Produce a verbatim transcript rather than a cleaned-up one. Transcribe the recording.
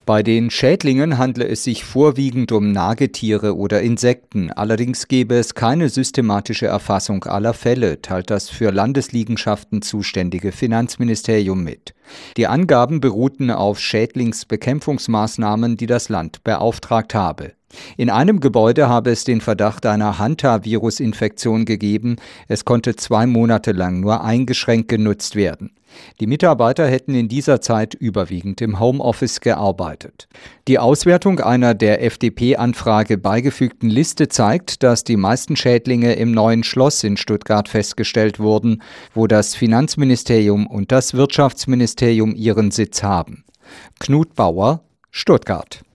Bei den Schädlingen handle es sich vorwiegend um Nagetiere oder Insekten. Allerdings gebe es keine systematische Erfassung aller Fälle, teilt das für Landesliegenschaften zuständige Finanzministerium mit. Die Angaben beruhten auf Schädlingsbekämpfungsmaßnahmen, die das Land beauftragt habe. In einem Gebäude habe es den Verdacht einer Hantavirus-Infektion gegeben. Es konnte zwei Monate lang nur eingeschränkt genutzt werden. Die Mitarbeiter hätten in dieser Zeit überwiegend im Homeoffice gearbeitet. Die Auswertung einer der F D P-Anfrage beigefügten Liste zeigt, dass die meisten Schädlinge im Neuen Schloss in Stuttgart festgestellt wurden, wo das Finanzministerium und das Wirtschaftsministerium ihren Sitz haben. Knut Bauer, Stuttgart.